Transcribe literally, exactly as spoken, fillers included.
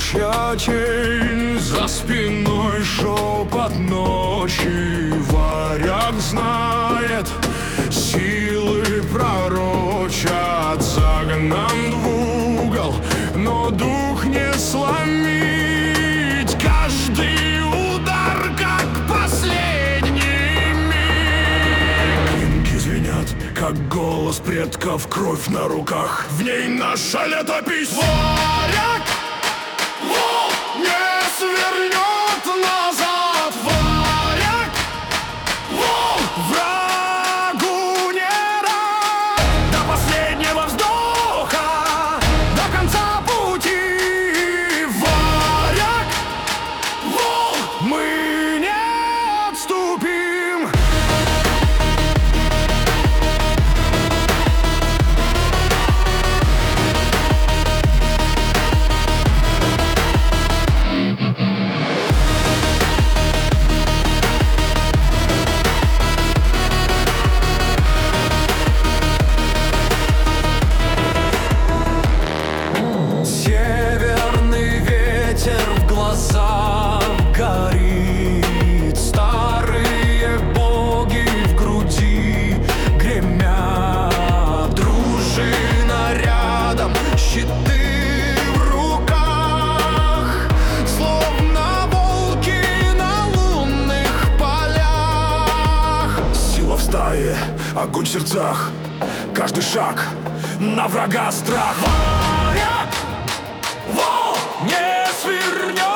Чья тень за спиной, шепот ночи. Варяг знает, силы пророчат, загнан в угол, но дух не сломить. Каждый удар, как последний миг. Инки звенят, как голос предков, кровь на руках, в ней наша летопись. Варяг! Волк не свернет назад. Варяг! Волк врагу не рад. До последнего вздоха, до конца пути. Варяг! Волк, мы не отступим. В глазах горит, старые боги в груди гремят, дружина рядом, щиты в руках, словно волки на лунных полях. Сила в стае, огонь в сердцах, каждый шаг на врага страх. Варяг! Волк не свернет.